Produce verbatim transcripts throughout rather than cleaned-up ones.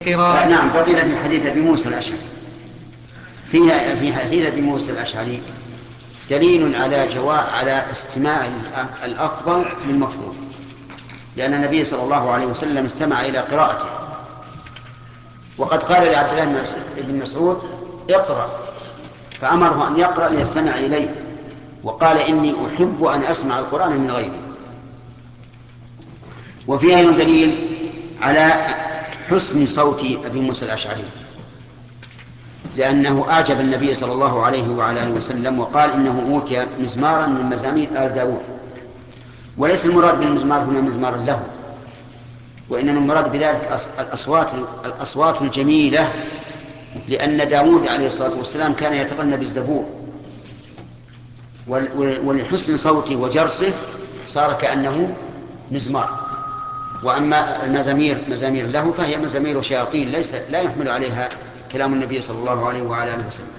قراءة. نعم، بقي في حديث أبي موسى الأشعري. فيها في حديث أبي موسى الأشعري دليل على جواء على استماع الأفضل للمفضول، لأن النبي صلى الله عليه وسلم استمع إلى قراءته، وقد قال لعبد الله بن مسعود اقرأ، فأمره أن يقرأ ليستمع إليه، وقال إني أحب أن أسمع القرآن من غيري. وفيها أيضا دليل على حسن صوت أبي موسى الأشعري، لأنه أعجب النبي صلى الله عليه وعلى آله وسلم، وقال إنه أوتي مزمارا من مزامير آل داود. وليس المراد بالمزمار هنا مزمارا له، وإنما المراد بذلك الأصوات, الأصوات الجميلة، لأن داود عليه الصلاة والسلام كان يتغنى بالزبور، ولحسن صوته وجرسه صار كأنه مزمار. وأما المزامير مزامير له فهي مزامير شياطين، ليس لا يحمل عليها كلام النبي صلى الله عليه وعلى آله وسلم.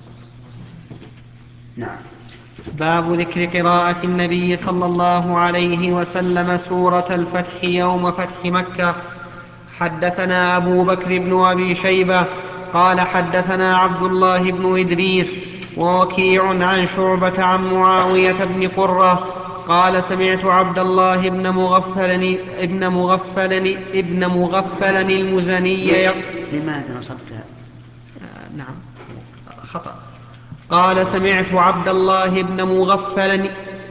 نعم. باب ذكر قراءة النبي صلى الله عليه وسلم سورة الفتح يوم فتح مكة. حدثنا أبو بكر بن أبي شيبة قال حدثنا عبد الله بن إدريس ووكيع عن شعبة عن معاوية بن قرة قال سمعت عبد الله بن مغفل ابن مغفل ابن مغفل المزني. لماذا نصبتها؟ آه نعم خطأ. قال سمعت عبد الله بن مغفل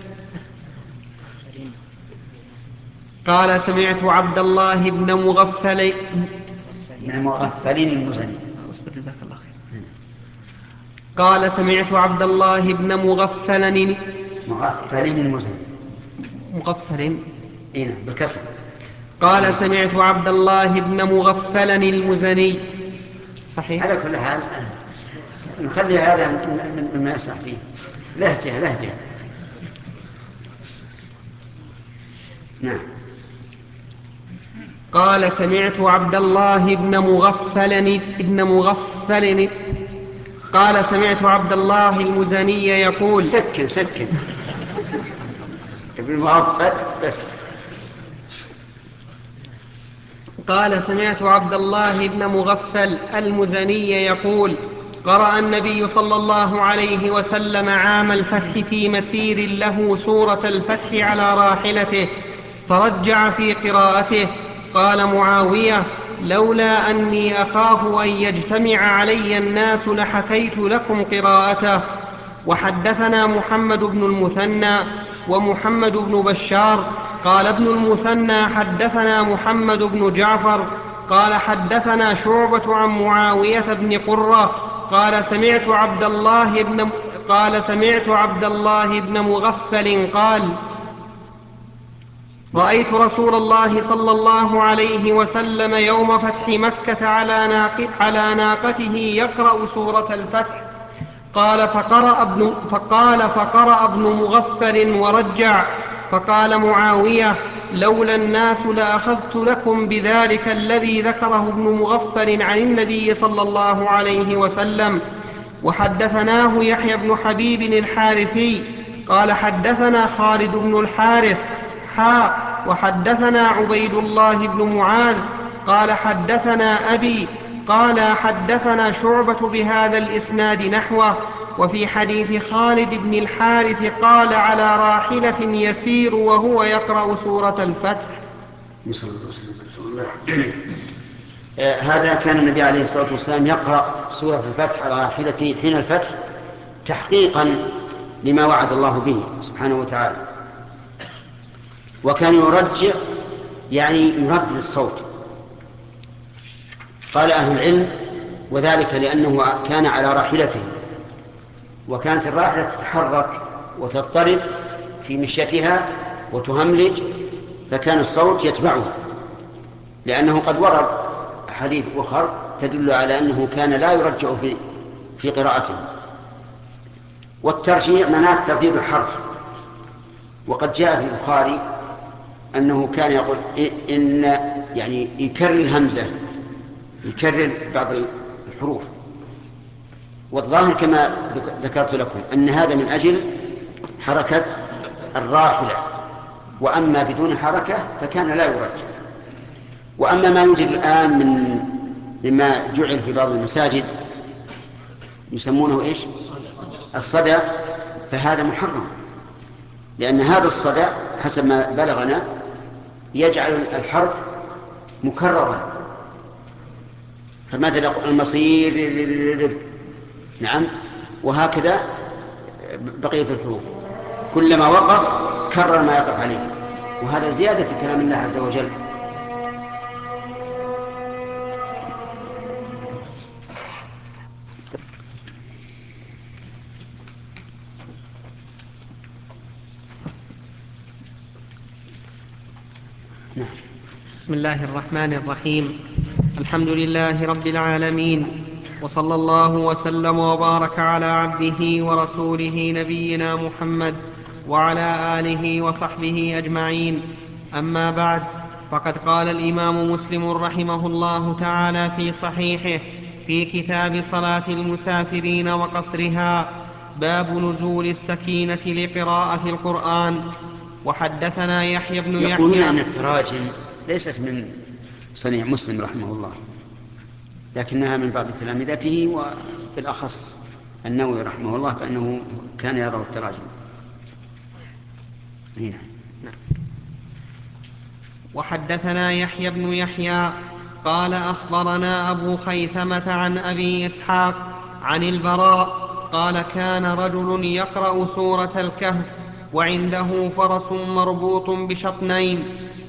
قال سمعت عبد الله بن مغفل من مغفلين المزني. اصبر جزاك الله خير. قال سمعت عبد الله بن مغفل مغفلين المزني مغفل إيه بالكسر. قال سمعت عبد الله بن مغفل المزني. صحيح. على كل حال نخلي هذا مما يصلح فيه لهجة لهجة. نعم. قال سمعت عبد الله بن مغفل ابن مغفل قال سمعت عبد الله المزني يقول سكن سكن ابن مغفل بس. قال سمعت عبد الله بن مغفل المزني يقول قرأ النبي صلى الله عليه وسلم عام الفتح في مسير له سورة الفتح على راحلته فرجع في قراءته. قال معاوية لولا أني أخاف أن يجتمع علي الناس لحكيت لكم قراءته. وحدثنا محمد بن المثنى ومحمد بن بشار قال ابن المثنى حدثنا محمد بن جعفر قال حدثنا شعبة عن معاوية بن قرة قال سمعت عبد الله بن قال سمعت عبد الله بن مغفل قال رأيت رسول الله صلى الله عليه وسلم يوم فتح مكة على, ناق على ناقته يقرأ سورة الفتح. قال فقرأ ابن, فقال فقرأ ابن مغفل ورجع. فقال معاوية لولا الناس لأخذت لكم بذلك الذي ذكره ابن مغفل عن النبي صلى الله عليه وسلم. وحدثناه يحيى بن حبيب الحارثي قال حدثنا خالد بن الحارث حا وحدثنا عبيد الله بن معاذ قال حدثنا أبي قال حدثنا شعبة بهذا الإسناد نحوه. وفي حديث خالد بن الحارث قال على راحلة يسير وهو يقرأ سورة الفتح. هذا كان النبي عليه الصلاة والسلام يقرأ سورة الفتح على راحلته حين الفتح تحقيقا لما وعد الله به سبحانه وتعالى، وكان يرجع يعني يردد الصوت. قال أهل العلم وذلك لأنه كان على راحلته، وكانت الراحلة تتحرك وتضطرب في مشيتها وتهملج، فكان الصوت يتبعها، لأنه قد ورد حديث أخر تدل على أنه كان لا يرجع في, في قراءته. والترجيع معناه ترديد الحرف، وقد جاء في البخاري أنه كان يقول إن يعني يكرر الهمزة، يكرر بعض الحروف. والظاهر كما ذكرت لكم أن هذا من أجل حركة الراحلة، وأما بدون حركة فكان لا يرجع. وأما ما يوجد الآن من مما جعل في بعض المساجد يسمونه إيش؟ الصدع، فهذا محرم، لأن هذا الصدع حسب ما بلغنا يجعل الحرف مكررا، فمثلا المصير، نعم، وهكذا بقية الحروف كلما وقف كرر ما يقف عليه، وهذا زيادة في كلام الله عز وجل. بسم الله الرحمن الرحيم. الحمد لله رب العالمين، وصلى الله وسلم وبارك على عبده ورسوله نبينا محمد وعلى آله وصحبه أجمعين. أما بعد، فقد قال الإمام مسلم رحمه الله تعالى في صحيحه في كتاب صلاة المسافرين وقصرها: باب نزول السكينة لقراءة القرآن. وحدثنا يحيى بن يحيى. يقولون أن التراجم ليست من صنيع مسلم رحمه الله، لكنها من بعض تلامذته، وبالأخص النووي رحمه الله فإنه كان يضع التراجم. هنا. وحدثنا يحيى بن يحيى قال أخبرنا أبو خيثمة عن أبي إسحاق عن البراء قال: كان رجل يقرأ سورة الكهف وعنده فرس مربوط بشطنين،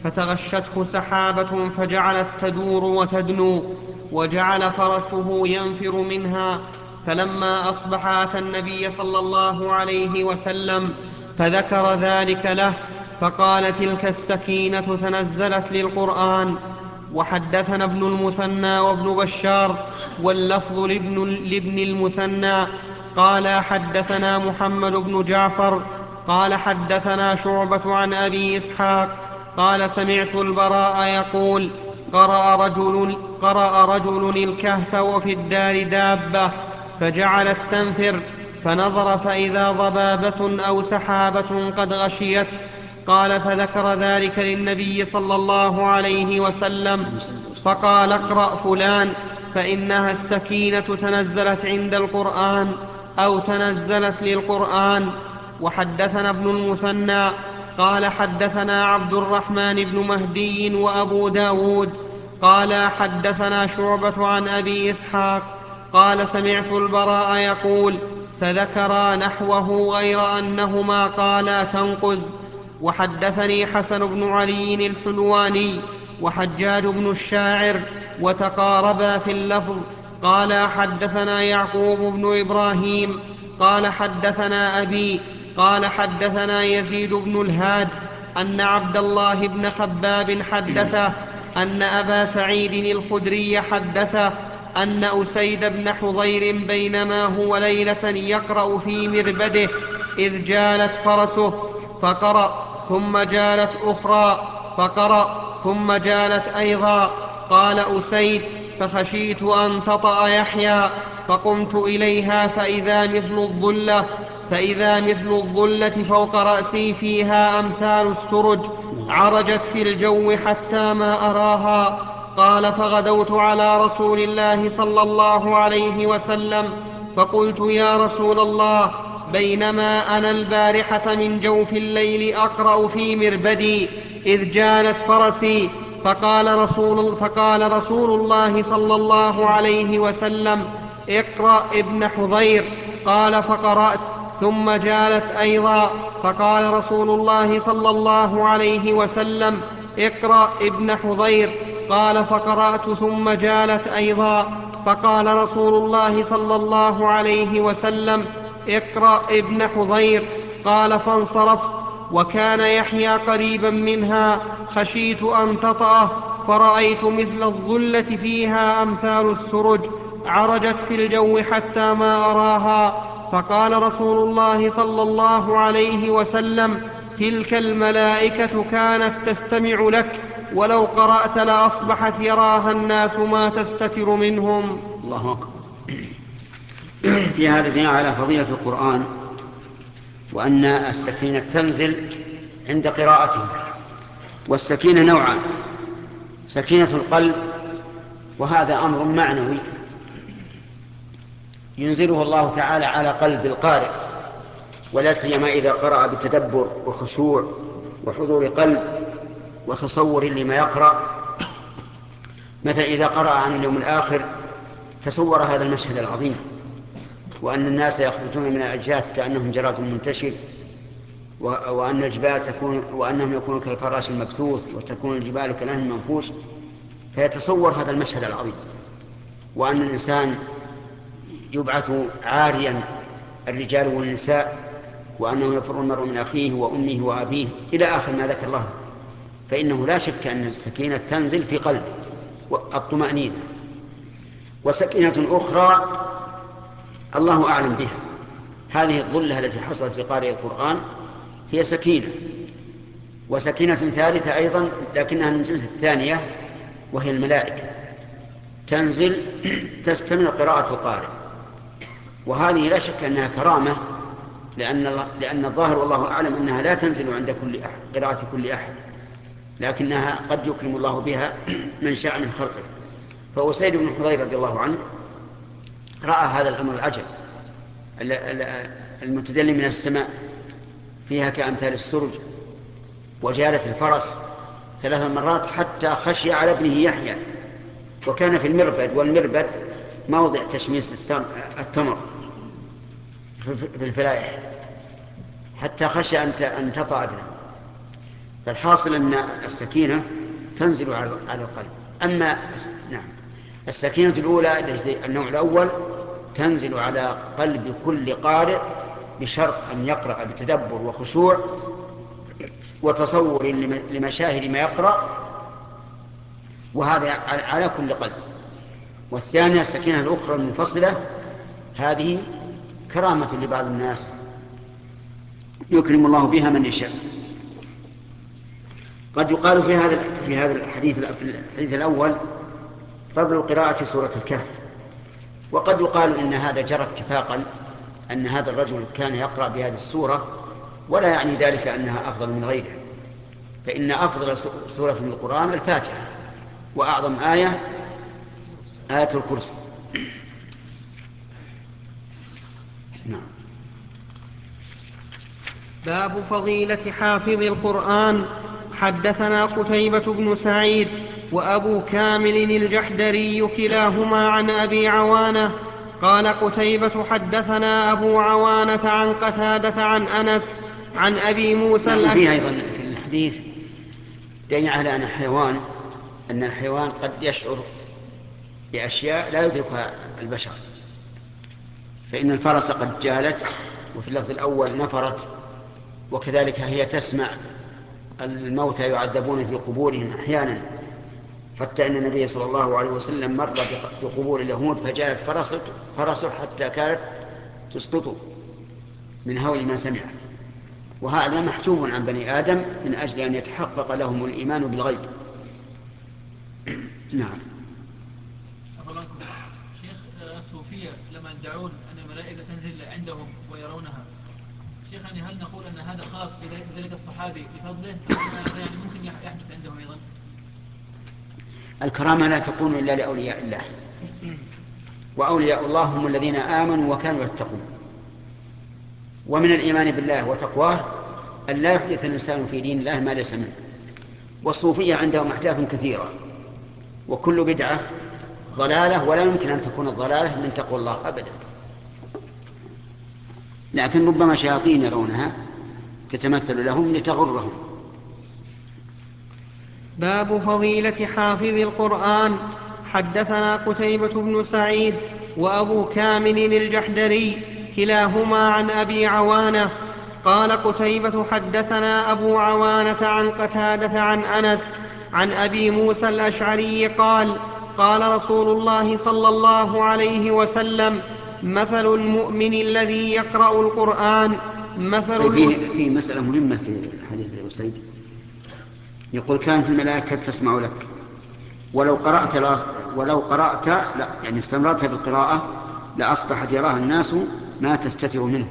فتغشته سحابة فجعلت تدور وتدنو، وجعل فرسه ينفر منها. فلما أصبح أتى النبي صلى الله عليه وسلم فذكر ذلك له، فقال: تلك السكينة تنزلت للقرآن. وحدثنا ابن المثنى وابن بشار واللفظ لابن, لابن المثنى قال: حدثنا محمد بن جعفر قال: حدثنا شعبة عن أبي إسحاق قال: سمعت البراء يقول: قرأ رجل, قرأ رجل الكهف وفي الدار دابة فجعلت تنفر، فنظر فإذا ضبابة أو سحابة قد غشيته. قال: فذكر ذلك للنبي صلى الله عليه وسلم، فقال: اقرأ فلان فإنها السكينة تنزلت عند القرآن أو تنزلت للقرآن. وحدثنا ابن المثنى قال: حدثنا عبد الرحمن بن مهدي وأبو داود قال: حدثنا شعبة عن أبي إسحاق قال: سمعت البراء يقول، فذكرا نحوه غير أنهما قالا تنقز. وحدثني حسن بن علي الحلواني وحجاج بن الشاعر وتقاربا في اللفظ. قال: حدثنا يعقوب بن إبراهيم قال: حدثنا أبي قال: حدثنا يزيد بن الهاد أن عبد الله بن خباب حدثه أن أبا سعيد الخدري حدثه أن أسيد بن حضير بينما هو ليلة يقرأ في مربده إذ جالت فرسه فقرأ، ثم جالت أخرى فقرأ، ثم جالت أيضا. قال أسيد: فخشيت أن تطأ يحيى، فقمت إليها فإذا مثل الظلة فإذا مثل الظلة فوق رأسي فيها أمثال السرج، عرجت في الجو حتى ما أراها. قال: فغدوت على رسول الله صلى الله عليه وسلم فقلت: يا رسول الله، بينما أنا البارحة من جوف الليل أقرأ في مربدي إذ جالت فرسي، فقال رسول, فقال رسول الله صلى الله عليه وسلم: اقرأ ابن حضير. قال: فقرأت، ثم جالت أيضا، فقال رسول الله صلى الله عليه وسلم: اقرأ ابن حضير. قال: فقرأت، ثم جالت أيضا، فقال رسول الله صلى الله عليه وسلم: اقرأ ابن حضير. قال: فانصرفت، وكان يحيى قريبا منها، خشيت أن تطأه، فرأيت مثل الظلة فيها أمثال السرج، عرجت في الجو حتى ما أراها. فقال رسول الله صلى الله عليه وسلم: تلك الملائكة كانت تستمع لك، ولو قرأت لأصبحت يراها الناس ما تستتر منهم. الله أكبر. في هذا دليل على فضيلة القرآن، وأن السكينة تنزل عند قراءته. والسكينة نوعان: سكينة القلب وهذا أمر معنوي ينزله الله تعالى على قلب القارئ، ولا سيما إذا قرأ بتدبر وخشوع وحضور قلب وتصور لما يقرأ. مثل إذا قرأ عن اليوم الآخر تصور هذا المشهد العظيم، وأن الناس يخرجون من الأجداث كأنهم جراد منتشر، وأن الجبال تكون وأنهم يكونون كالفراش المبثوث، وتكون الجبال كالعهن المنفوش، فيتصور هذا المشهد العظيم، وأن الإنسان يبعث عاريا الرجال والنساء، وأنه يفر المرء من أخيه وأمه وأبيه إلى آخر ما ذكر الله. فإنه لا شك أن السكينة تنزل في قلب الطمأنينة. وسكينة أخرى الله أعلم بها، هذه الظلة التي حصلت لقارئ القرآن هي سكينة. وسكينة ثالثة أيضا لكنها من جنس الثانية، وهي الملائكة تنزل تستمع قراءة القارئ، وهذه لا شك أنها كرامة، لأن, لأن الظاهر والله أعلم أنها لا تنزل عند كل أحد قراءة كل أحد، لكنها قد يكرم الله بها من شاء من خلقه. فأسيد بن حضير رضي الله عنه رأى هذا الأمر العجب المتدلي من السماء فيها كأمثال السرج، وجالت الفرس ثلاث مرات حتى خشي على ابنه يحيى، وكان في المربد، والمربد موضع تشميس التمر في الفلائح، حتى خشي أن تطأ ابنه. فالحاصل أن السكينة تنزل على القلب. أما نعم السكينة الأولى النوع الأول تنزل على قلب كل قارئ بشرط أن يقرأ بتدبر وخشوع وتصور لمشاهد ما يقرأ، وهذا على كل قلب. والثانية السكينة الأخرى المنفصلة، هذه كرامة لبعض الناس يكرم الله بها من يشاء. قد يقال في هذا في هذا الحديث الحديث الأول فضل قراءة سورة الكهف، وقد يقال إن هذا جرى اتفاقا أن هذا الرجل كان يقرأ بهذه السورة، ولا يعني ذلك أنها أفضل من غيرها، فإن أفضل سورة من القرآن الفاتحة، وأعظم آية آية الكرسي. نعم. باب فضيلة حافظ القرآن. حدثنا قتيبة بن سعيد وأبو كامل الجحدري كلاهما عن أبي عوانة قال قتيبة حدثنا أبو عوانة عن قتادة عن أنس عن أبي موسى الأشعري. الأشعري. أيضا في الحديث دليل على أن الحيوان أن الحيوان قد يشعر بأشياء لا يدركها البشر، فإن الفرس قد جالت، وفي اللفظ الأول نفرت، وكذلك هي تسمع الموتى يعذبون في قبورهم أحيانا، حتى أن النبي صلى الله عليه وسلم مر بقبور اليهود فجاءت فرسه حتى كانت تسقط من هول ما سمعت. وهذا محجوب عن بني آدم من أجل أن يتحقق لهم الإيمان بالغيب. نعم. شيخ الصوفية لما يدعون أن الملائكة تنزل عندهم ويرونها، شيخ يعني هل نقول أن هذا خاص بذلك الصحابي بفضله، أو يعني ممكن يحدث عندهم أيضا؟ الكرامة لا تكون إلا لأولياء الله، وأولياء الله هم الذين آمنوا وكانوا يتقون. ومن الإيمان بالله وتقواه أن لا يحدث الإنسان في دين الله ما ليس منه. والصوفية عندهم أحداث كثيرة، وكل بدعة ضلالة، ولا يمكن أن تكون الضلالة من تقوى الله أبدا، لكن ربما شياطين يرونها تتمثل لهم لتغرهم. باب فضيلة حافظ القرآن. حدثنا قتيبة بن سعيد وأبو كامل الجحدري كلاهما عن أبي عوانة قال قتيبة حدثنا أبو عوانة عن قتادة عن أنس عن أبي موسى الأشعري قال قال رسول الله صلى الله عليه وسلم مثل المؤمن الذي يقرأ القرآن مثل طيب في, في مسألة مهمة في حديث أسيد، يقول كانت الملائكة تسمع لك ولو قرأت لا ولو قرأت لا يعني استمرت بالقراءة لأصبحت يراها الناس ما تستتر منه.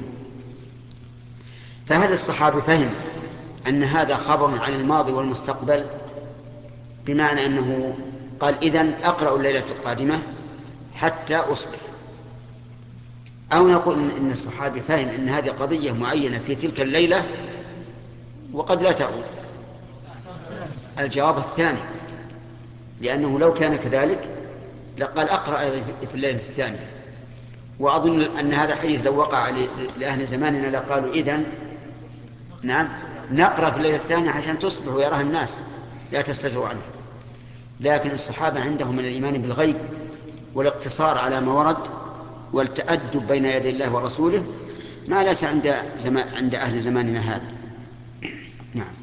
فهل الصحابي فهم أن هذا خبر عن الماضي والمستقبل، بمعنى أنه قال إذن أقرأ الليلة القادمة حتى أصبح. أو نقول إن الصحابي فاهم أن هذه قضية معينة في تلك الليلة وقد لا تعود. الجواب الثاني، لأنه لو كان كذلك لقال أقرأ أيضا في الليلة الثانية. وأظن أن هذا حديث لو وقع لأهل زماننا لقالوا إذن نعم نقرأ في الليلة الثانية عشان تصبح ويراها الناس لا تستتروا عنه. لكن الصحابة عندهم من الإيمان بالغيب والاقتصار على ما ورد والتأدب بين يدي الله ورسوله ما ليس عند زمان عند أهل زماننا هذا. نعم.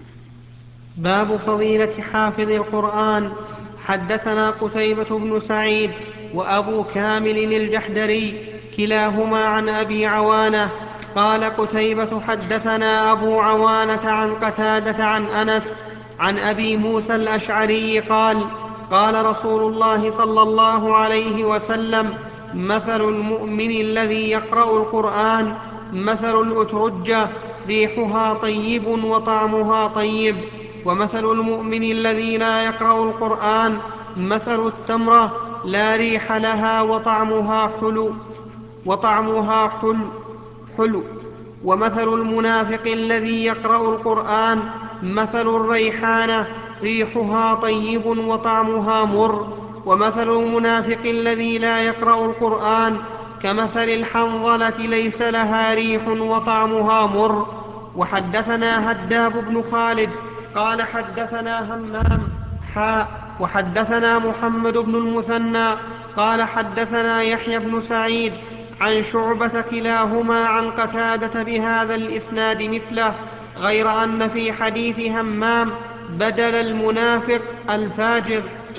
باب فضيلة حافظ القرآن. حدثنا قتيبة بن سعيد وأبو كامل الجحدري كلاهما عن أبي عوانة قال قتيبة حدثنا أبو عوانة عن قتادة عن أنس عن أبي موسى الأشعري قال قال رسول الله صلى الله عليه وسلم مثل المؤمن الذي يقرأ القرآن مثل الأترجة ريحها طيب وطعمها طيب، ومثل المؤمن الذي لا يقرأ القرآن مثل التمرة لا ريح لها وطعمها حلو وطعمها حلو حلو ومثل المنافق الذي يقرأ القرآن مثل الريحانة ريحها طيب وطعمها مر، ومثل المنافق الذي لا يقرأ القرآن كمثل الحنظلة ليس لها ريح وطعمها مر. وحدثنا هداب بن خالد قال حدثنا همام حاء وحدثنا محمد بن المثنى قال حدثنا يحيى بن سعيد عن شعبة كلاهما عن قتادة بهذا الإسناد مثله، غير أن في حديث همام بدل المنافق الفاجر.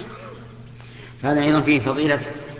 هذا أيضا فيه فضيلة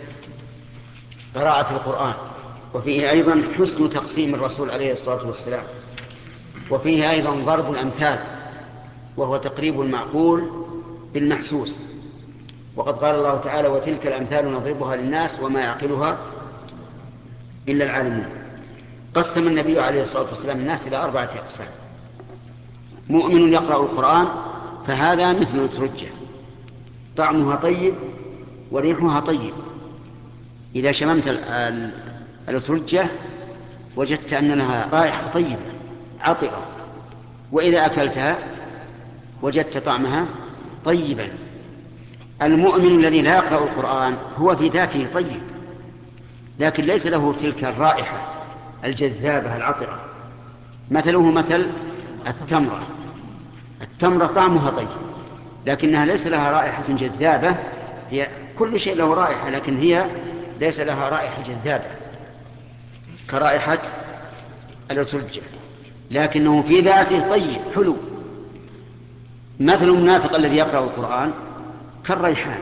قراءة القرآن، وفيه أيضا حسن تقسيم الرسول عليه الصلاة والسلام، وفيه أيضا ضرب الأمثال وهو تقريب المعقول بالمحسوس. وقد قال الله تعالى وتلك الأمثال نضربها للناس وما يعقلها إلا العالمون. قسم النبي عليه الصلاة والسلام الناس إلى أربعة أقسام: مؤمن يقرأ القرآن فهذا مثل الأترجة طعمها طيب وريحها طيب، إذا شممت الأترجة وجدت أن لها رائحة طيبة عطرة، وإذا أكلتها وجدت طعمها طيبا. المؤمن الذي لا يقرأ القرآن هو في ذاته طيب لكن ليس له تلك الرائحة الجذابة العطرة، مثله مثل التمرة. التمرة طعمها طيب لكنها ليس لها رائحة جذابة، هي كل شيء له رائحة لكن هي ليس لها رائحة جذابة كرائحة الأترجة، لكنه في ذاته طيب حلو. مثل المنافق الذي يقرأ القرآن كالريحانة.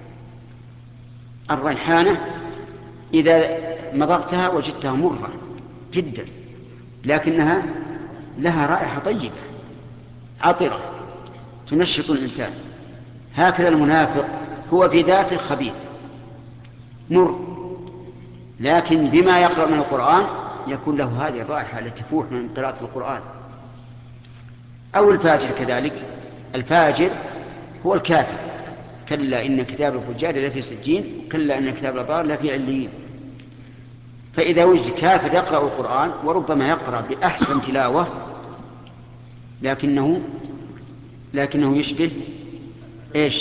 الريحانة إذا مضغتها وجدتها مرة جدا لكنها لها رائحة طيبة عطرة تنشط الإنسان. هكذا المنافق هو في ذاته خبيث مر، لكن بما يقرأ من القرآن يكون له هذه الرائحة التي تفوح من قراءة القرآن. أو الفاجر كذلك. الفاجر هو الكافر: كلا إن كتاب الفجار لفي سجين وكلا إن كتاب الأبرار لفي عليين. فإذا وجد كافر يقرأ القرآن وربما يقرأ بأحسن تلاوة لكنه لكنه يشبه إيش؟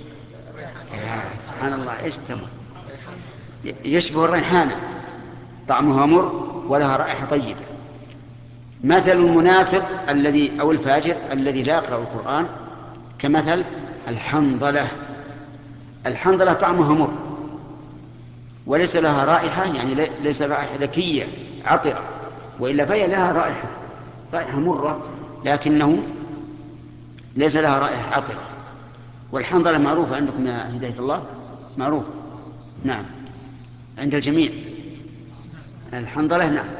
سبحان الله، إيش التمر؟ يشبه الريحانة طعمها مر ولها رائحة طيبة. مثل المنافق الذي أو الفاجر الذي لا يقرأ القرآن كمثل الحنظلة. الحنظلة طعمها مر وليس لها رائحة، يعني ليس رائحة ذكية عطرة، وإلا فهي لها رائحة رائحة مرة لكنه ليس لها رائحة عطرة. والحنظلة معروفة عندكم يا هداية الله، معروف نعم عند الجميع. الحنظلة نعم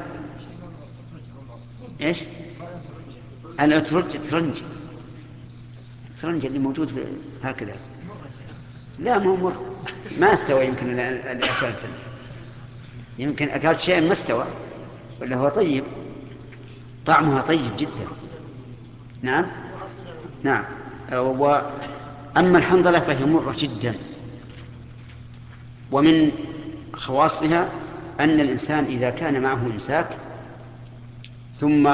إيش؟ الأترج ترنج ترنج اللي موجود في هكذا. لا ما هو مر، ما استوى. يمكن اللي أكلت أنت يمكن أكلت شيء ما استوى ولا هو طيب، طعمها طيب جدا. نعم نعم. و أما الحنظلة فهي مرة جدا، ومن خواصها أن الإنسان إذا كان معه إمساك ثم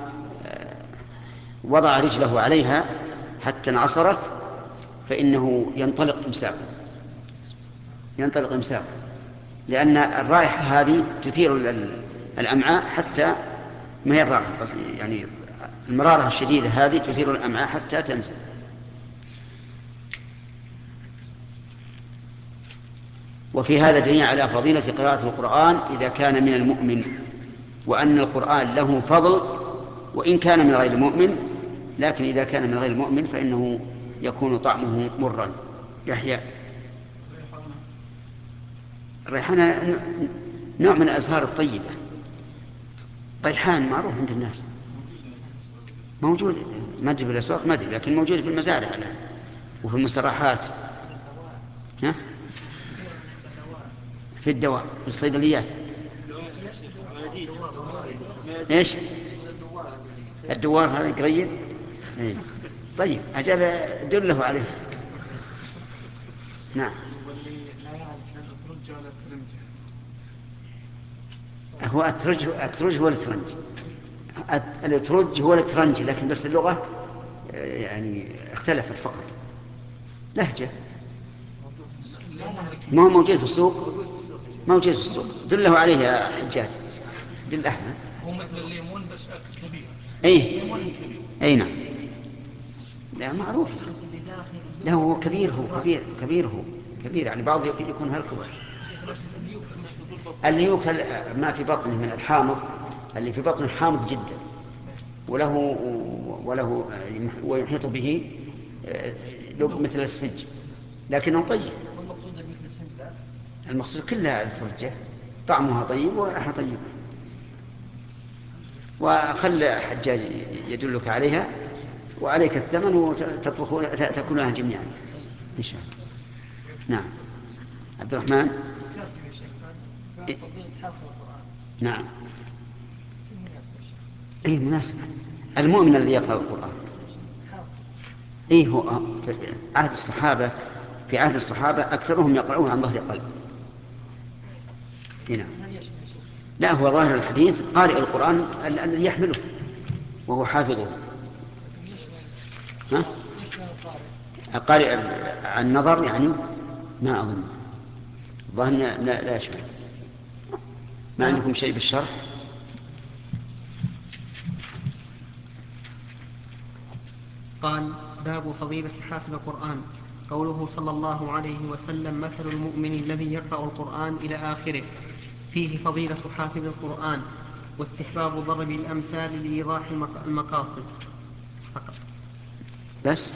وضع رجله عليها حتى انعصرت فإنه ينطلق إمساكه ينطلق إمساكه لأن الرائحة هذه تثير الأمعاء حتى ما هي الراحة، يعني المرارة الشديدة هذه تثير الأمعاء حتى تنزل. وفي هذا دليل على فضيلة قراءة القرآن إذا كان من المؤمن، وأن القرآن له فضل وإن كان من غير المؤمن، لكن إذا كان من غير المؤمن فإنه يكون طعمه مرا. يحيى الريحانة نوع من الأزهار الطيبة، ريحان معروف عند الناس، موجود ما أدري في الأسواق ما أدري، لكن موجود في المزارع الآن وفي المستراحات، ها؟ في الدواء في الصيدليات. ايش الدوار هذا قريب؟ ايه طيب اجل دله عليه. نعم. هو أترج أترج هو الترنج، الأترج هو الترنج، لكن بس اللغة يعني اختلفت فقط، لهجة. ما هو موجود في السوق، موجود في السوق، دله عليه يا حجاج، دل أحمد. هو مثل الليمون بس كبير. أي أي نعم، لا معروف، لا هو كبير، هو كبير كبير هو كبير، يعني بعض يكون هالكبر. الليوك ما في بطنه من الحامض، اللي في بطنه حامض جدا، وله وله ويحيط به مثل الاسفنج، لكنه طيب. المقصود كلها الترجة طعمها طيب ورائحة طيبة. وخل حجاج يدلك عليها وعليك الثمن وتطبخون تأكلونها جميعا إن شاء الله. نعم. عبد الرحمن. إيه؟ نعم. اي مناسب. المؤمن الذي يقرأ القرآن ايه هو في عهد الصحابة، في عهد الصحابة أكثرهم يقرؤون عن ظهر قلب. هنا لا، هو ظاهر الحديث قارئ القرآن الذي يحمله وهو حافظه. ها؟ قارئ عن نظر يعني ما أظن، ظاهر لا, لا يشمل. ما عندكم شيء بالشرح؟ قال: باب فضيلة حافظ القرآن. قوله صلى الله عليه وسلم: مثل المؤمن الذي يقرأ القرآن إلى آخره، فيه فضيلة حافظ القرآن واستحباب ضرب الأمثال لإيضاح المقاصد فقط. بس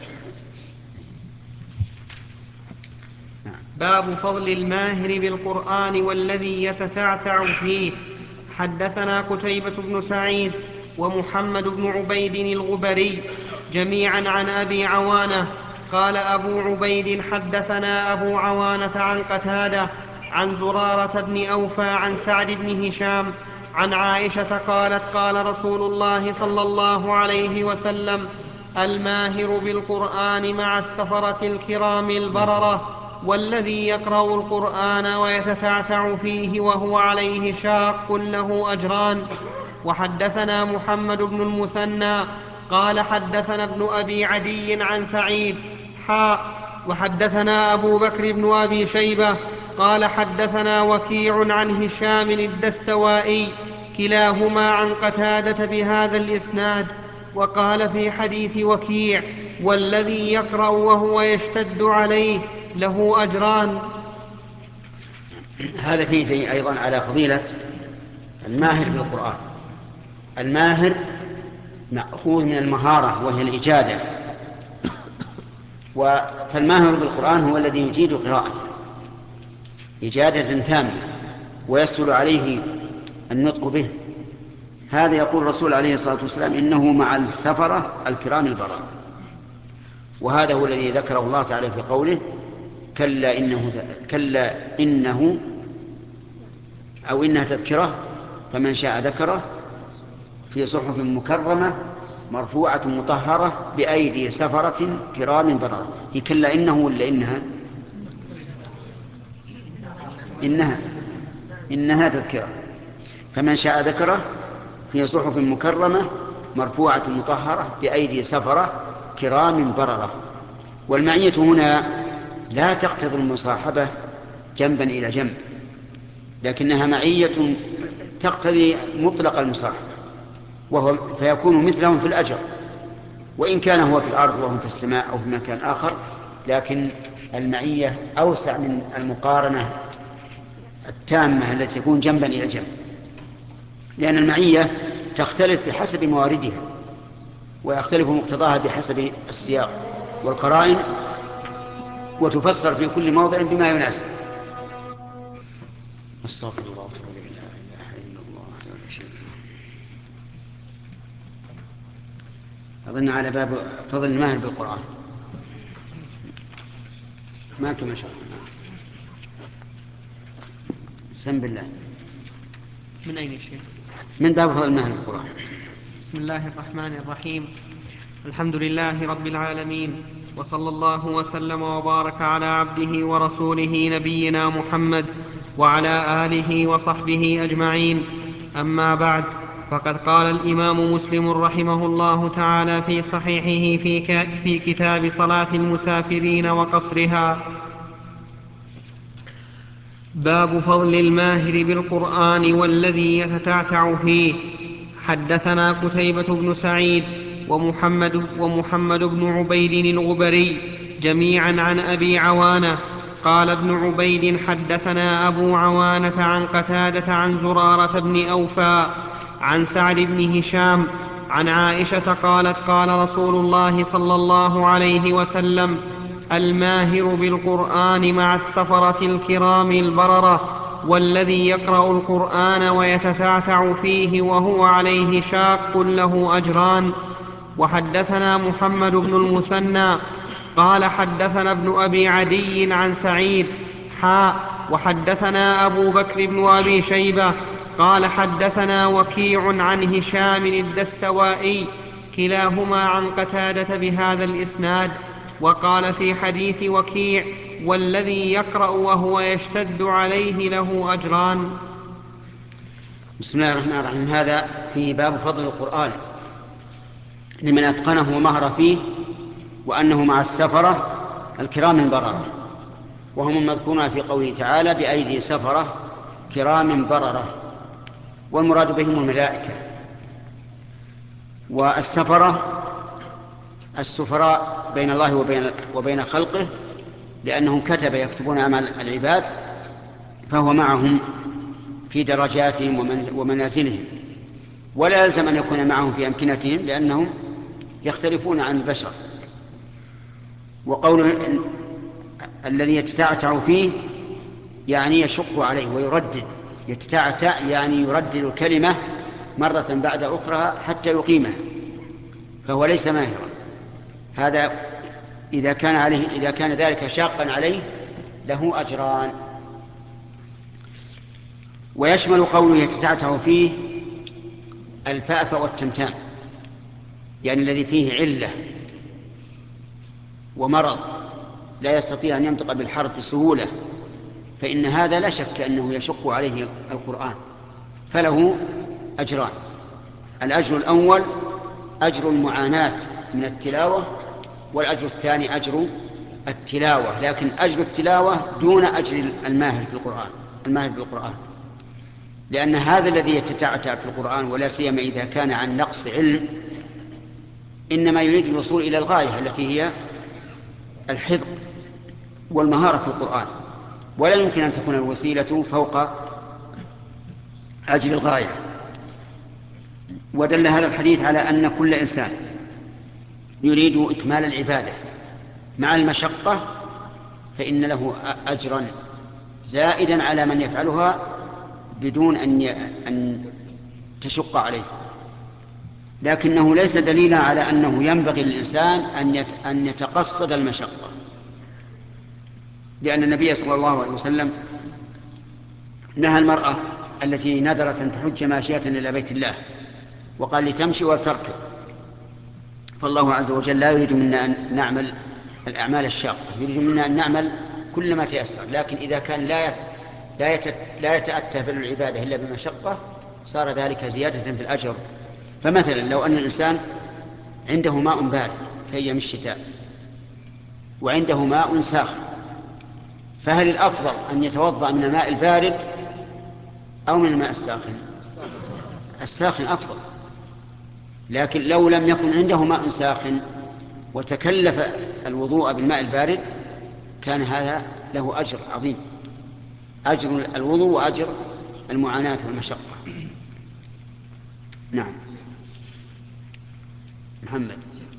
باب فضل الماهر بالقرآن والذي يتتعتع فيه. حدثنا قتيبة بن سعيد ومحمد بن عبيد الغبري جميعا عن أبي عوانة قال أبو عبيد: حدثنا أبو عوانة عن قتادة عن زرارة بن أوفى عن سعد بن هشام عن عائشة قالت: قال رسول الله صلى الله عليه وسلم: الماهر بالقرآن مع السفرة الكرام البررة، والذي يقرأ القرآن ويتتعتع فيه وهو عليه شاق له أجران. وحدثنا محمد بن المثنى قال حدثنا ابن أبي عدي عن سعيد حاء وحدثنا أبو بكر بن أبي شيبة قال حدثنا وكيع عن هشام الدستوائي كلاهما عن قتادة بهذا الإسناد. وقال في حديث وكيع: والذي يقرأ وهو يشتد عليه له أجران. هذا فيه دليل أيضا على فضيلة الماهر بالقرآن. الماهر مأخوذ من المهارة وهي الإجادة، فالماهر بالقرآن هو الذي يجيد قراءته إجادة تامة ويسهل عليه النطق به. هذا يقول الرسول عليه الصلاة والسلام: إنه مع السفرة الكرام البررة. وهذا هو الذي ذكره الله تعالى في قوله: كلا إنه, كلا إنه أو إنها تذكرة فمن شاء ذكره في صحف مكرمة مرفوعة مطهرة بأيدي سفرة كرام بررة. هي كلا إنه ولا إنها؟ إنها إنها تذكرة. فمن شاء ذكره في صحف مكرمة مرفوعة مطهرة بأيدي سفرة كرام بررة. والمعية هنا لا تقتضي المصاحبة جنبا إلى جنب، لكنها معية تقتضي مطلق المصاحبة، وهو فيكون مثلهم في الأجر، وإن كان هو في الأرض وهم في السماء أو في مكان آخر، لكن المعية أوسع من المقارنة التامة التي تكون جنبا إلى جنب، لأن المعية تختلف بحسب مواردها ويختلف مقتضاها بحسب السياق والقرائن، وتفسر في كل موضع بما يناسب. استغفر الله واتوب اليه. لا اله الا الله ولا شريك له. اظن على باب فضل الماهر بالقران ما كما شاء الله. سم بالله. من أين الشيخ؟ من باب فضل الماهر بالقران. بسم الله الرحمن الرحيم. الحمد لله رب العالمين، وصلى الله وسلم وبارك على عبده ورسوله نبينا محمد وعلى آله وصحبه أجمعين. أما بعد، فقد قال الإمام مسلم رحمه الله تعالى في صحيحه في, في كتاب صلاة المسافرين وقصرها: باب فضل الماهر بالقرآن والذي يتتعتع فيه. حدثنا قتيبة بن سعيد ومحمد, ومحمد بن عبيد الغبري جميعا عن أبي عوانة. قال ابن عبيد: حدثنا أبو عوانة عن قتادة عن زرارة بن أوفى عن سعد بن هشام عن عائشة قالت: قال رسول الله صلى الله عليه وسلم: الماهر بالقرآن مع السفرة الكرام البررة، والذي يقرأ القرآن ويتتعتع فيه وهو عليه شاق له أجران. وحدثنا محمد بن المثنى قال حدثنا ابن أبي عدي عن سعيد حاء وحدثنا أبو بكر بن أبي شيبة قال حدثنا وكيع عن هشام الدستوائي كلاهما عن قتادة بهذا الإسناد. وقال في حديث وكيع: والذي يقرأ وهو يشتد عليه له أجران. بسم الله الرحمن الرحيم. هذا في باب فضل القرآن لمن أتقنه ومهر فيه، وأنه مع السفرة الكرام البررة، وهم المذكورون في قوله تعالى: بأيدي سفرة كرام بررة، والمراد بهم الملائكة. والسفرة السفراء بين الله وبين, وبين خلقه، لأنهم كتب يكتبون أعمال العباد، فهو معهم في درجاتهم ومنازلهم، ولا يلزم أن يكون معهم في أمكنتهم لأنهم يختلفون عن البشر. وقوله الذي يتتعتع فيه يعني يشق عليه ويردد. يتتعتع يعني يردد الكلمة مرة بعد أخرى حتى يقيمها، فهو ليس ماهرا. هذا إذا كان عليه إذا كان ذلك شاقا عليه له أجران. ويشمل قوله يتتعتع فيه الفأف والتمتام، يعني الذي فيه علة ومرض لا يستطيع أن ينطق بالحرف بسهولة، فإن هذا لا شك أنه يشق عليه القرآن، فله أجران. الأجر الأول أجر المعاناة من التلاوة، والأجر الثاني أجر التلاوة، لكن أجر التلاوة دون أجر الماهر في القرآن الماهر بالقرآن، لأن هذا الذي يتتعتع في القرآن ولا سيما إذا كان عن نقص علم إنما يريد الوصول إلى الغاية التي هي الحفظ والمهارة في القرآن، ولا يمكن أن تكون الوسيلة فوق أجر الغاية. ودل هذا الحديث على أن كل إنسان يريد إكمال العبادة مع المشقة فإن له أجرا زائدا على من يفعلها بدون أن تشق عليه، لكنه ليس دليلا على أنه ينبغي للإنسان أن يتقصد المشقة، لأن النبي صلى الله عليه وسلم نهى المرأة التي نذرت أن تحج ماشية إلى بيت الله وقال لتمشي وتركب، فالله عز وجل لا يريد منا أن نعمل الأعمال الشاقة، يريد منا أن نعمل كل ما تيسر، لكن إذا كان لا لا لا يتأتى فعل العبادة إلا بمشقة صار ذلك زيادة في الأجر. فمثلا لو أن الإنسان عنده ماء بارد في أيام الشتاء وعنده ماء ساخن، فهل الأفضل أن يتوضأ من الماء البارد أو من الماء الساخن؟ الساخن أفضل. لكن لو لم يكن عنده ماء ساخن وتكلف الوضوء بالماء البارد كان هذا له أجر عظيم، أجر الوضوء وأجر المعاناة والمشقة. نعم. محمد.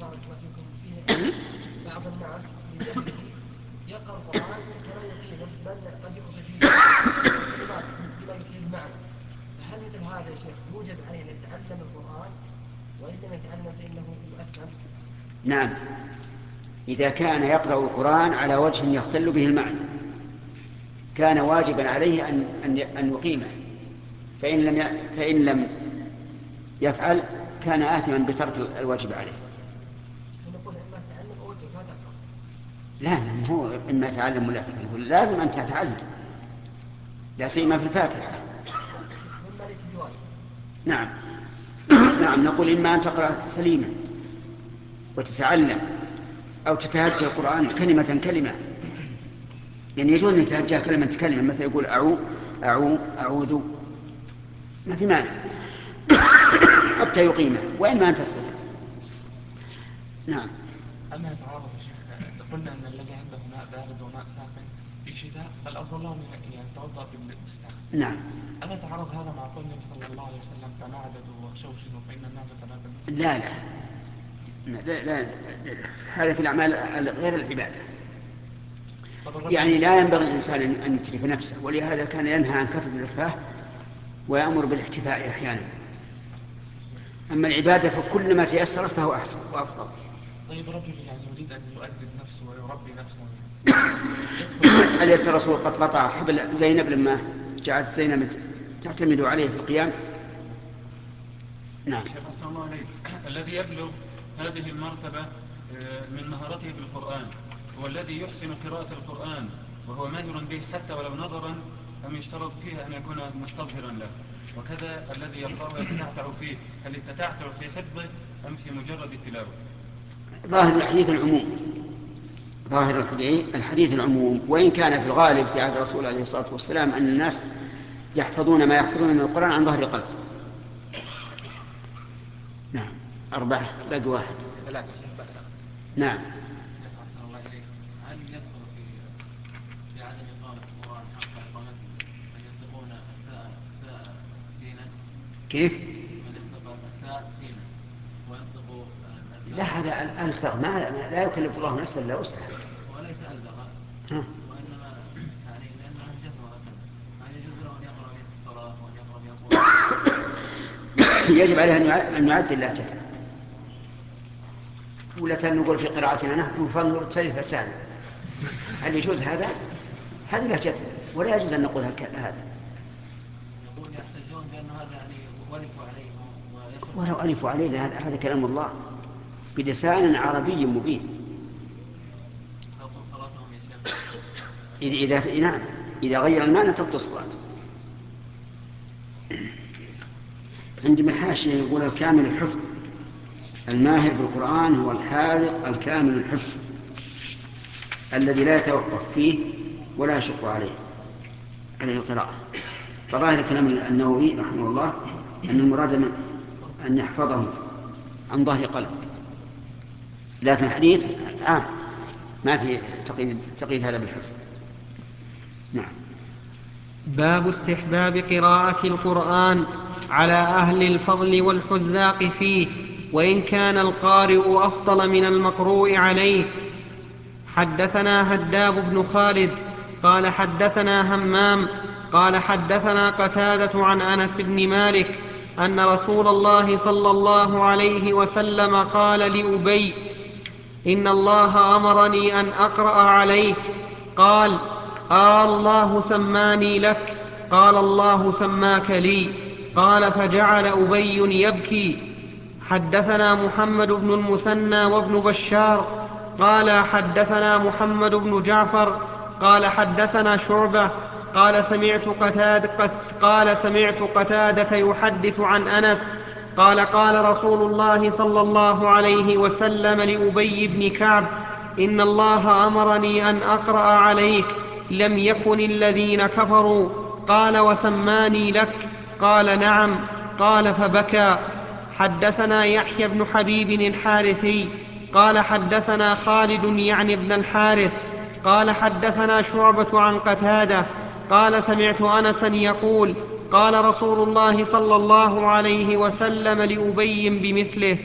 بعض الناس يقرأ القرآن ولا يقيمه بل قد يؤخذ فيه كلمات بما يفيد المعنى، فهل مثل هذا يا شيخ يوجب عليه ان يتعلم القرآن وان لم يتعلم فانه يؤثم؟ نعم، إذا كان يقرأ القرآن على وجه يختل به المعنى كان واجبا عليه أن أن أن يقيمه، فإن لم فإن لم يفعل كان آثما بترك الواجب عليه. لا هو إما يتعلم ولا يقول لازم أن تتعلم، لا سيما في الفاتحة. نعم نعم نقول إما أن تقرأ سليما وتتعلم أو تتهجى القرآن كلمة كلمة، يعني يجوز أن يتهجى كلمة كلمة، مثل يقول أعو أعو أعوذ، ما في مانع حتى يقيمه، وإما أن تترك. نعم. أما يتعارض يا شيخ، قلنا أن الذي عنده ماء بارد وماء ساخن في شتاء فالأفضل له أن يتوضأ بالساخن. نعم. أما يتعارض هذا مع قول النبي صلى الله عليه وسلم تناعدوا وشوشنوا فإن النعمة لا تنفع؟ لا لا لا لا هذا في الأعمال غير العبادة، يعني لا ينبغي الإنسان أن يتلف نفسه، ولهذا كان ينهى عن كثرة الإلفاح ويأمر بالاحتفاء أحيانا. أما العبادة فكل ما تيسرت فهو أحسن وأفضل. طيب رجل يعني يريد أن يؤدب نفسه ويربي نفسه أليس الرسول قد قطع حبل زينب لما جعلت زينب تعتمد عليه في القيام؟ نعم. شيخ أحسن الله عليك، الذي يبلغ هذه المرتبة من مهارته في القرآن هو الذي يحسن قراءة القرآن وهو ماهر به حتى ولو نظرا، أم يشترط فيها أن يكون مستظهرا له؟ وكذا الذي يقرأ يتتعتع فيه، هل يتتعتع في حفظه أم في مجرد التلاوة؟ ظاهر الحديث العموم، ظاهر الحديث العموم، وإن كان في الغالب في عهد الرسول عليه الصلاة والسلام أن الناس يحفظون ما يحفظون من القرآن عن ظهر قلب. نعم. أربعة بد واحد. ثلاثة. نعم. كيف؟ لا هذا ألفظ، ما لا يكلف الله نفسا إلا وسعها. وليس ألفظ وإنما يعني لأنه جهر يعني يجوز له أن يقرأ في الصلاة وأن يقرأ في يجب عليه أن يعدل لهجته، ولا نقول في قراءتنا نحن فانظر تسيف سهل، هل يجوز هذا؟ هذه لهجتنا ولا يجوز أن نقول هذا. يقول يحتجون بأن هذا يعني ولفوا عليه ولو ألفوا عليه هذا كلام الله بلسان عربي مبين. تبطل صلاتهم يا شيخ؟ إذا إذا نعم إذا غير المعنى تبطل صلاته. عندي محاشية يقول الكامل الحفظ، الماهر بالقرآن هو الحاذق الكامل الحفظ الذي لا يتوقف فيه ولا يشق عليه عليه القراءة. فظاهر كلام النووي رحمه الله أن المراد من أن يحفظه عن ظهر قلب، لكن الحديث عام ما في تقييد, تقييد هذا بالحفظ. نعم. باب استحباب قراءة القرآن على أهل الفضل والحذاق فيه، وإن كان القارئ أفضل من المقروء عليه. حدثنا هداب بن خالد قال حدثنا همام قال حدثنا قتادة عن أنس بن مالك أن رسول الله صلى الله عليه وسلم قال لأبي: إن الله أمرني أن أقرأ عليك. قال: آه الله سماني لك. قال: الله سماك لي. قال: فجعل أبي يبكي حدثنا محمد بن المثنى وابن بشار قال حدثنا محمد بن جعفر قال حدثنا شعبة قال سمعت قتادة قال سمعت قتادة يحدث عن أنس قال قال رسول الله صلى الله عليه وسلم لأبي بن كعب إن الله أمرني أن أقرأ عليك لم يكن الذين كفروا قال وسماني لك قال نعم قال فبكى. حدثنا يحيى بن حبيب الحارثي قال حدثنا خالد يعني ابن الحارث قال حدثنا شعبة عن قتادة قال سمعت أنسا يقول قال رسول الله صلى الله عليه وسلم لأبي بمثله.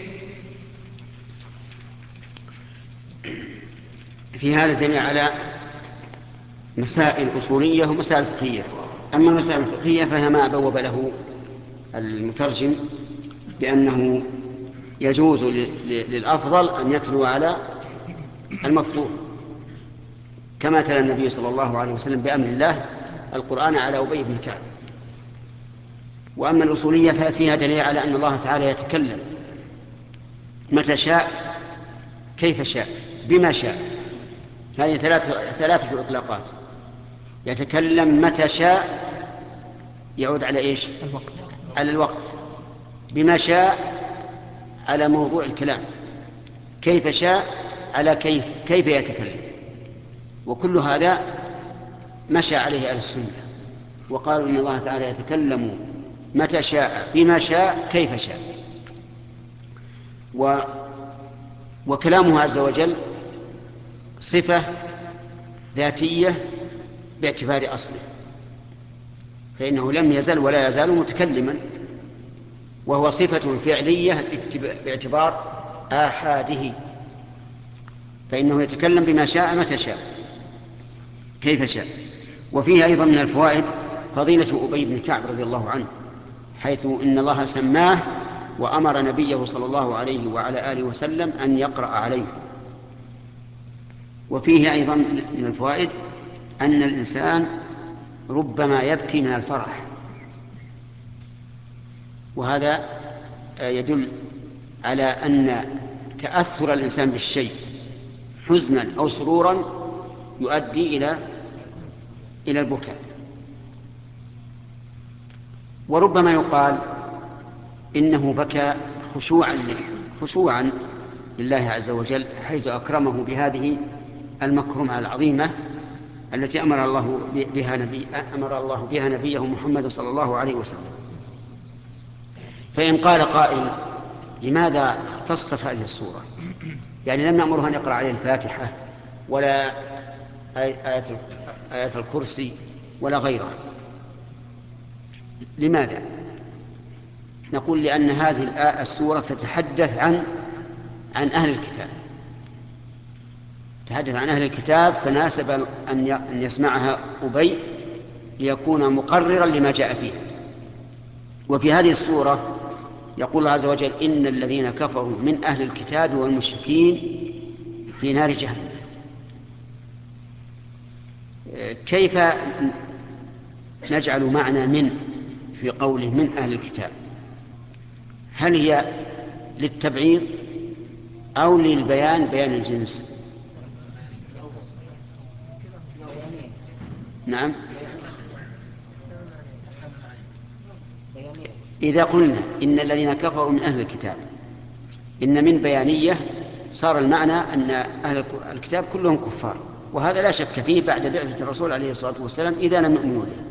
في هذا دليل على مسائل أصولية ومسائل فقهية. أما المسائل الفقهية فهي ما بوب له المترجم بأنه يجوز للأفضل أن يتلو على المفضول، كما تلا النبي صلى الله عليه وسلم بأمر الله القرآن على أبي بن كعب. وأما الأصولية ففيها دليل على أن الله تعالى يتكلم متى شاء كيف شاء بما شاء. هذه ثلاثة, ثلاثة إطلاقات: يتكلم متى شاء يعود على إيش؟ الوقت. على الوقت. بما شاء على موضوع الكلام. كيف شاء على كيف, كيف يتكلم. وكل هذا مشى عليه أهل السنة وقالوا إن الله تعالى يتكلم متى شاء بما شاء كيف شاء. و وكلامه عز وجل صفة ذاتية باعتبار أصله، فإنه لم يزل ولا يزال متكلما، وهو صفة فعلية باعتبار آحاده، فإنه يتكلم بما شاء متى شاء كيف شاء. وفيه أيضا من الفوائد فضيلة أبي بن كعب رضي الله عنه، حيث إن الله سماه وأمر نبيه صلى الله عليه وعلى آله وسلم أن يقرأ عليه. وفيه أيضا من الفوائد أن الإنسان ربما يبكي من الفرح، وهذا يدل على أن تأثر الإنسان بالشيء حزنا أو سرورا يؤدي إلى إلى البكاء. وربما يقال إنه بكى خشوعا خشوعا لله عز وجل، حيث أكرمه بهذه المكرمة العظيمة التي أمر الله بها نبي أمر الله بها نبيه محمد صلى الله عليه وسلم. فإن قال قائل لماذا اختصت هذه السورة؟ يعني لم نأمره أن يقرأ عليه الفاتحة ولا آية آية الكرسي ولا غيرها. لماذا؟ نقول لأن هذه السورة تتحدث عن عن أهل الكتاب، تحدث عن أهل الكتاب، فناسب أن يسمعها أبي ليكون مقررا لما جاء فيها. وفي هذه السورة يقول الله عز وجل إن الذين كفروا من أهل الكتاب والمشركين في نار جهنم. كيف نجعل معنى من في قوله من أهل الكتاب؟ هل هي للتبعيض أو للبيان بيان الجنس؟ نعم. إذا قلنا إن الذين كفروا من أهل الكتاب إن من بيانية صار المعنى أن أهل الكتاب كلهم كفار، وهذا لا شك فيه بعد بعثة الرسول عليه الصلاة والسلام إذا لم يؤمنوا به.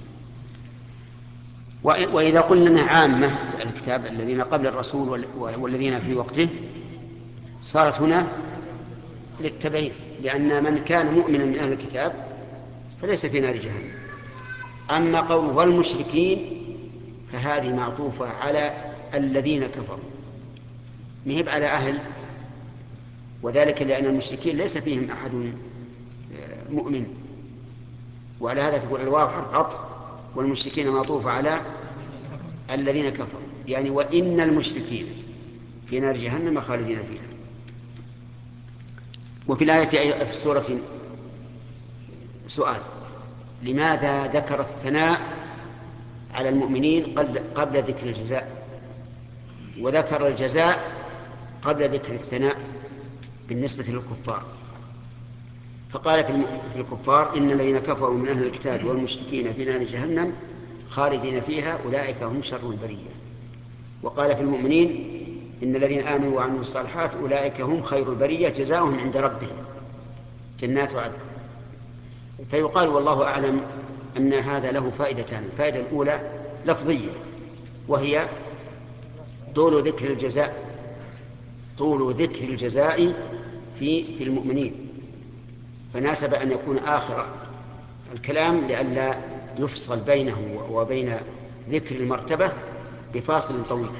وإذا قلنا أنها عامة الكتاب الذين قبل الرسول والذين في وقته صارت هنا للتبعيض، لأن من كان مؤمنا من أهل الكتاب فليس في نار جهنم. أما قول والمشركين فهذه معطوفة على الذين كفروا، مهب على أهل، وذلك لأن المشركين ليس فيهم أحد مؤمن، وعلى هذا تقول الواو حرف عطف، والمشركين معطوفة على الذين كفروا، يعني وإن المشركين في نار جهنم خالدين فيها. وفي الآية في السورة سؤال: لماذا ذكر الثناء على المؤمنين قبل ذكر الجزاء؟ وذكر الجزاء قبل ذكر الثناء بالنسبة للكفار، فقال في الكفار إن الذين كفروا من أهل الكتاب والمشركين في نار جهنم خالدين فيها أولئك هم شر البرية. وقال في المؤمنين إن الذين آمنوا وعملوا الصالحات أولئك هم خير البرية جزاؤهم عند ربهم جنات عدن. فيقال والله أعلم أن هذا له فائدتان. الفائدة الأولى لفظية، وهي طول ذكر الجزاء طول ذكر الجزاء في في المؤمنين، فناسب أن يكون آخر الكلام لئلا يفصل بينه وبين ذكر المرتبة بفاصل طويل.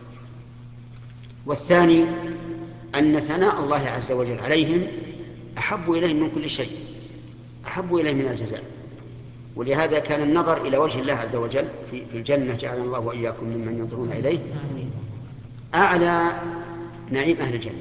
والثاني أن ثناء الله عز وجل عليهم أحب إليه من كل شيء، أحب إليه من الجزاء. ولهذا كان النظر إلى وجه الله عز وجل في الجنة، جعلنا الله وإياكم ممن ينظرون إليه، أعلى نعيم أهل الجنة.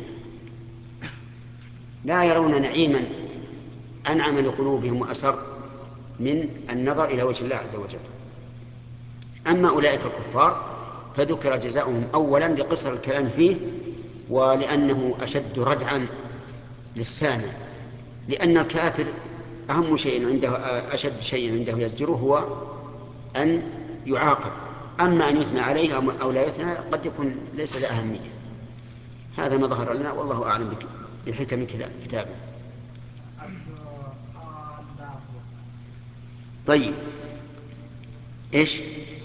لا يرون نعيما أنعم لقلوبهم وأسر من النظر إلى وجه الله عز وجل. أما أولئك الكفار فذكر جزاؤهم أولا لقصر الكلام فيه، ولأنه أشد ردعا للسامع، لأن الكافر أهم شيء عنده أشد شيء عنده يزجره هو أن يعاقب، أما أن يثنى عليه أو لا يثنى قد يكون ليس له أهمية. هذا ما ظهر لنا والله أعلم بحكم كتابه. طيب إيش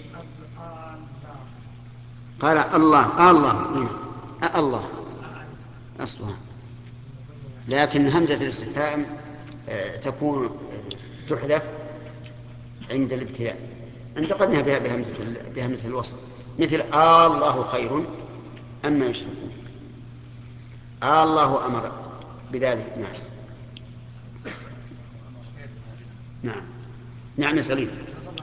قال؟ الله الله الله أصلها، لكن همزة الاستفهام تكون تحذف عند الابتلاء، انتقلنا بها بهمزة بهمزة الوصل، مثل آه الله خير أما يشركون، آه الله أمر بذلك. نعم نعم نعم يا سليم.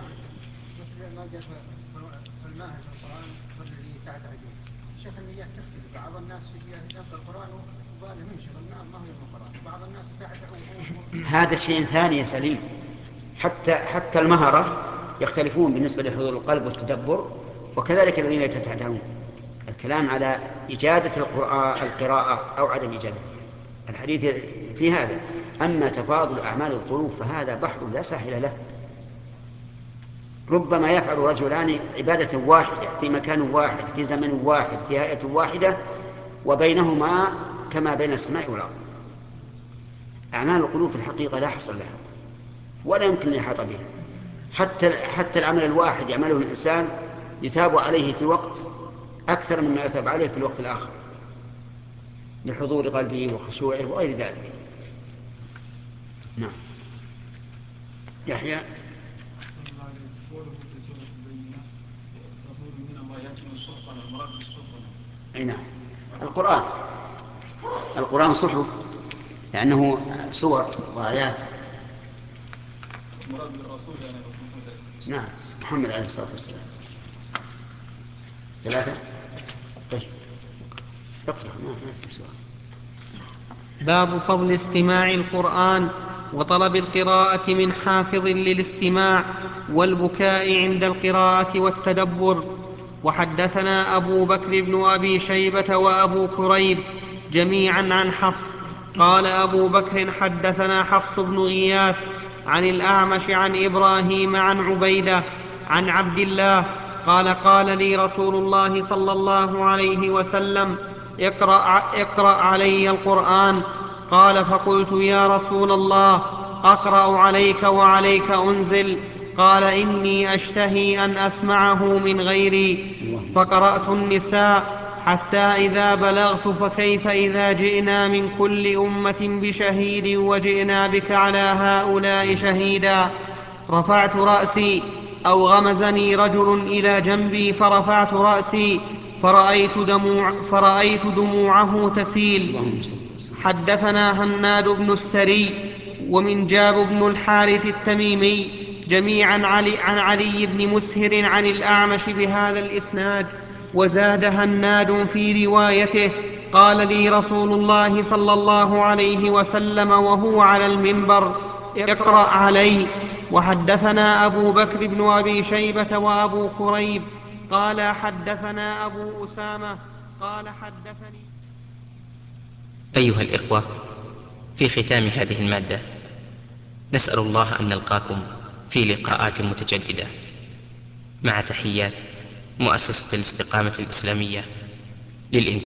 شيخ النيات تختلف، بعض الناس يقرأ القرآن وبعضهم ينشغل ما هو القرآن، بعض الناس تعتعون. هذا شيء ثاني يا سليم. حتى حتى المهرة يختلفون بالنسبة لحضور القلب والتدبر، وكذلك الذين يتتعتعون. الكلام على إجادة القراءة القراءة أو عدم إجادتها، الحديث في هذا. أما تفاضل أعمال القلوب فهذا بحر لا ساحل له. ربما يفعل رجلان عبادة واحدة في مكان واحد في زمن واحد في هيئة واحدة، وبينهما كما بين السماء والأرض. أعمال القلوب في الحقيقة لا حصر لها ولا يمكن الإحاطة بها. حتى حتى العمل الواحد يعمله الإنسان يثاب عليه في وقت أكثر مما يثاب عليه في الوقت الآخر، لحضور قلبه وخشوعه وغير ذلك. نعم. يحيى. أي نعم. القرآن القرآن صحف، لأنه سور وآيات. نعم محمد عليه الصلاة والسلام. ثلاثة. طيب اقرأ. ما في سؤال. باب فضل استماع القرآن وطلب القراءة من حافظ للاستماع والبكاء عند القراءة والتدبر. وحدثنا أبو بكر بن أبي شيبة وأبو كريب جميعا عن حفص قال أبو بكر حدثنا حفص بن غياث عن الأعمش عن إبراهيم عن عبيدة عن عبد الله قال قال لي رسول الله صلى الله عليه وسلم اقرأ, اقرأ علي القرآن. قال فقلت يا رسول الله أقرأ عليك وعليك أنزل؟ قال إني أشتهي أن أسمعه من غيري. فقرأت النساء حتى إذا بلغت فكيف إذا جئنا من كل أمة بشهيد وجئنا بك على هؤلاء شهيدا. رفعت رأسي أو غمزني رجل إلى جنبي فرفعت رأسي فرأيت, دموع فرأيت دموعه تسيل. حدثنا هناد بن السري ومنجاب بن الحارث التميمي جميعا علي عن علي بن مسهر عن الأعمش بهذا الإسناد. وزاد هناد في روايته قال لي رسول الله صلى الله عليه وسلم وهو على المنبر اقرأ علي. وحدثنا أبو بكر بن أبي شيبة وأبو كريب قال حدثنا أبو أسامة قال حدثني. أيها الإخوة، في ختام هذه المادة نسأل الله أن نلقاكم في لقاءات متجددة، مع تحيات مؤسسة الاستقامة الإسلامية للإنتاج.